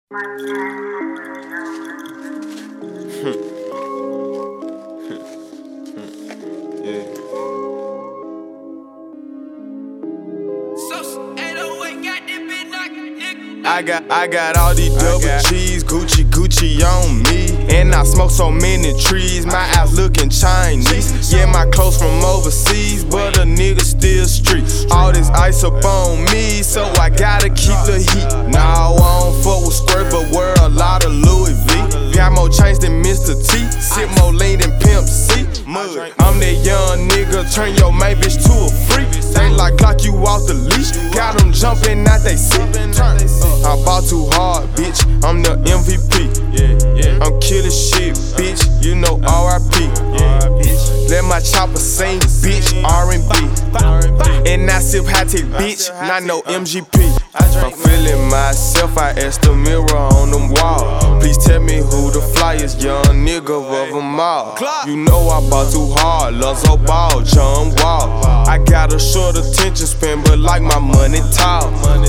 Yeah. I got all these double cheese, Gucci on me. And I smoke so many trees, my eyes looking Chinese. Yeah, my clothes from overseas, but a nigga still street. All this ice up on me, so I gotta keep the heat. Nah, I don't fuck with squirt, but wear a lot of Louis V. Got more chains than Mr. T, sip more lean than Pimp C. Mud. I'm that young nigga, turn your main bitch to a freak. Ain't like clock you off the leash, got them jumping out they seat. I bought too hard, bitch, I'm the MVP. I'm killing shit, bitch, you know R.I.P. Let my chopper sing, bitch, R&B. And I sip high tech, bitch, not no MGP. I'm feeling myself, I asked the mirror on them walls. Please tell me who the flyest young nigga of them all. You know I bought too hard, Lonzo Ball, John Wall. I got a short attention span, but like my money tall.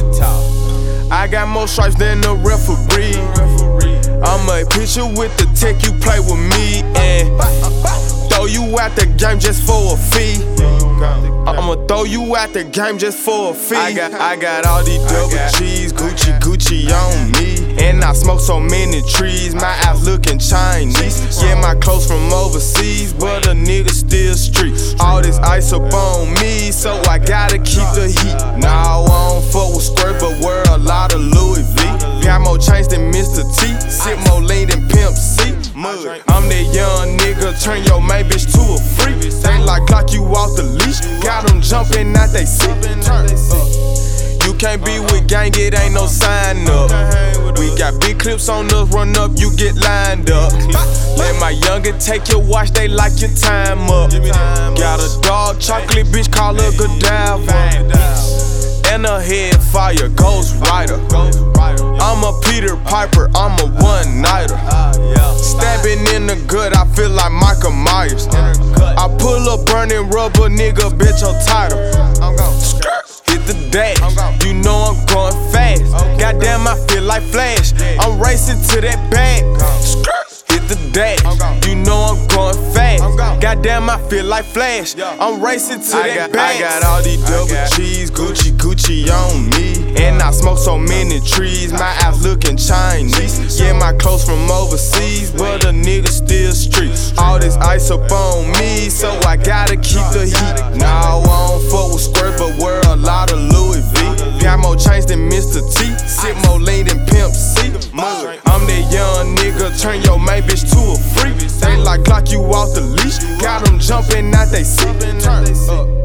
I got more stripes than the referee. I'm a pitcher with the tech, you play with me and throw you out the game just for a fee. I'ma throw you out the game just for a fee. I got all these double cheese, Gucci on me. And I smoke so many trees, my eyes looking Chinese. Yeah, my clothes from overseas, but a nigga still street. All this ice up on me, so I gotta keep the heat. Nah, I don't fuck with squirt, but wear a lot of Louis V. Got more chains than Mr. T, sip more lean than Pimp C. Mud. I'm that young nigga, turn your main bitch to a freak. Ain't like clock you off the leash, got them jumping out they seat. You can't be with gang, it ain't no sign up. We got big clips on us, run up, you get lined up. Let my youngin' take your watch, they like your time up. Got a dog, chocolate bitch, call her Godiva. And a head fire, Ghost Rider. I'm a Peter Piper, I'm a one-nighter. Stabbing in the gut, I feel like Michael Myers. I pull up burning rubber, nigga, bet your title. Hit the dash, you know I'm going fast. Goddamn, I feel like Flash. I'm racing to that bag. Hit the dash, you know I'm going fast. Goddamn, I feel like Flash. I'm racing to that bag. I got all these double cheese, Gucci on me. And I smoke so many trees, my eyes looking Chinese. Yeah, my clothes from overseas, but a nigga still street. All this ice up on me, so I gotta keep the heat. Nah, I don't fuck with squirt, but wear a lot of Louis V. Got more chains than Mr. T, sip more lean than Pimp C. I'm that young nigga, turn your main bitch to a freak. Ain't like clock you off the leash, got them jumping out they seat.